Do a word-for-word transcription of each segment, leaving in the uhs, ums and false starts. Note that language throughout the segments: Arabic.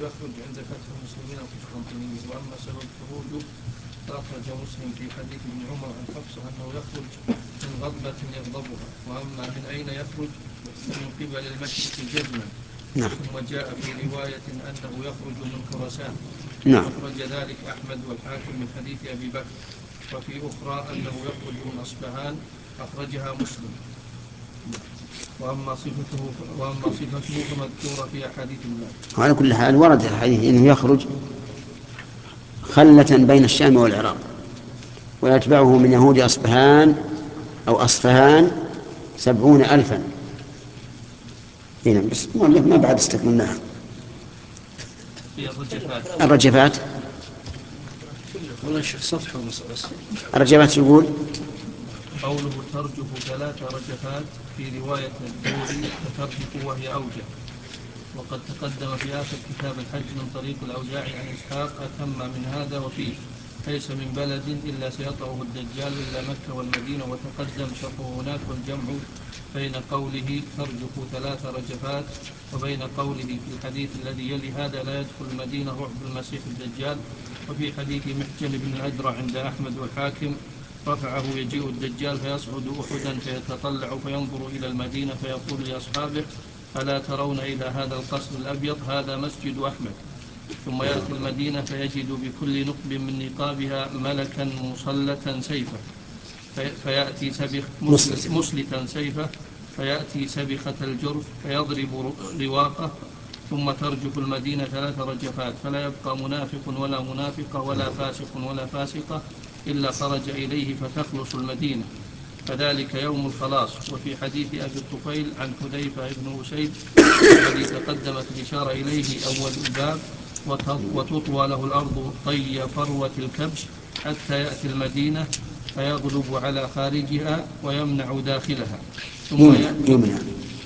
يخرج عند فتح المسلمين القسطنطينية. وأما سبب خروجه فأخرج مسلم في حديث ابن عمر عن حفصة أنه يخرج من غضبة يغضبها. وأما من أين يخرج من قبل المشرق جزما. نعم. ثم جاء في رواية أنه يخرج من خراسان. نعم. أخرج ذلك أحمد والحاكم من حديث أبي بكر. وفي أخرى أنه يخرج من أصفهان أخرجها مسلم. وأما صفته وأما صفته فمذكورة في أحاديث الله. وعلى كل حال ورد الحديث أنه يخرج خلة بين الشام والعراق، ويتبعه من يهود أصفهان أو أصفهان سبعون ألفا. هنا بس ما بعد استكملناها. الرجفات ولا شيخ صفحة بس. الرجفات يقول قوله ترجف ثلاث رجفات في رواية الدوري ترجف وهي أوجه. وقد تقدم في آخر كتاب الحج من طريق الأوزاعي عن إسحاق أتم من هذا وفيه ليس من بلد إلا سيطعه الدجال إلا مكة والمدينة. وتقدم شرحه هناك والجمع بين قوله ترجف ثلاث رجفات وبين قوله في الحديث الذي يلي هذا لا يدخل المدينة رعب المسيح الدجال. وفي حديث محجن بن الأدرع عند أحمد والحاكم رفعه يجيء الدجال فيصعد أحدا فيتطلع فينظر إلى المدينة فيقول لأصحابه ألا ترون إلى هذا القصر الأبيض هذا مسجد أحمد. ثم يأتي المدينة فيجد بكل نقب من نقابها ملكا مصلتا سيفا فيأتي سبخ مسلتا سيفه فيأتي سبخة الجرف فيضرب رواقه. ثم ترجف المدينة ثلاث رجفات فلا يبقى منافق ولا منافقة ولا فاسق ولا فاسقة إلا خرج إليه فتخلص المدينة فذلك يوم الخلاص. وفي حديث أبي الطفيل عن حذيفة بن أسيد الذي تقدمت الإشارة إليه أول الباب وتطوى له الأرض طي فروة الكبش حتى يأتي المدينة فيغلب على خارجها ويمنع داخلها ثم يمنع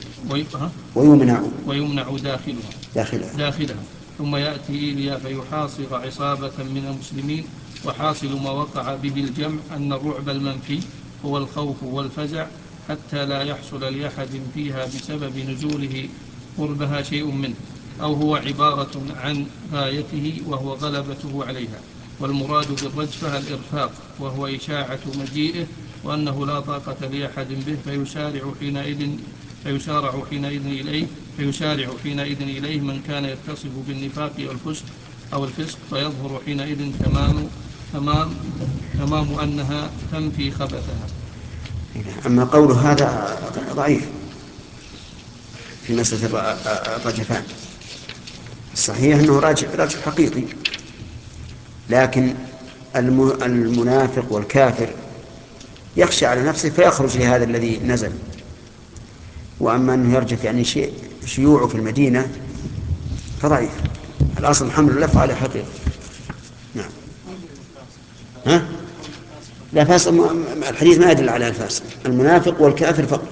ويمنع ويمنع داخلها داخلها, داخلها. ثم يأتي إيليا فيحاصر عصابة من المسلمين. وحاصل ما وقع به الجمع أن الرعب المنفي هو الخوف والفزع حتى لا يحصل لأحد فيها بسبب نزوله قربها شيء منه أو هو عبارة عن غايته وهو غلبته عليها. والمراد بالرجفة الإرفاق وهو إشاعة مجيئه وأنه لا طاقة لأحد به فيسارع حينئذ فيسارع حينئذ إليه فيسارع حينئذ إليه من كان يتصف بالنفاق والفسق أو الفسق فيظهر حينئذ تمام تمام تمام أنها تنفي خبثها. أما قول هذا ضعيف في مسألة الرجفان. الصحيح أنه راجع راجع حقيقي، لكن المنافق والكافر يخشى على نفسه فيخرج لهذا الذي نزل. وأما أنه يرجف يعني شيء شيوعه في المدينة فضعيف. الأصل الحمد لله فعل حقيقي. نعم. ها؟ لا فاسق، الحديث ما يدل على الفاسق، المنافق والكافر فقط.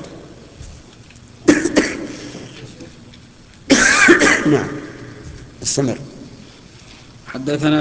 نعم. استمر. حدثنا